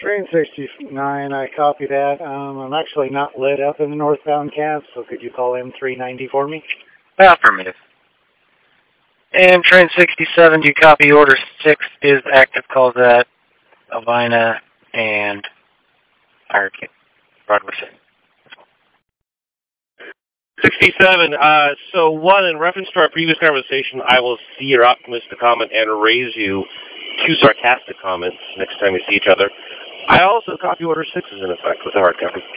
Train 69, I copy that. I'm actually not lit up in the northbound cab, so could you call M390 for me? Affirmative. And Train 67, do you copy Order 6 is active, calls at Elvina and Hierarchy. Broadway 6. 67, so one, in reference to our previous conversation, I will see your optimistic comment and raise you 2 sarcastic comments next time we see each other. I also copy Order 6 is in effect with a hard copy.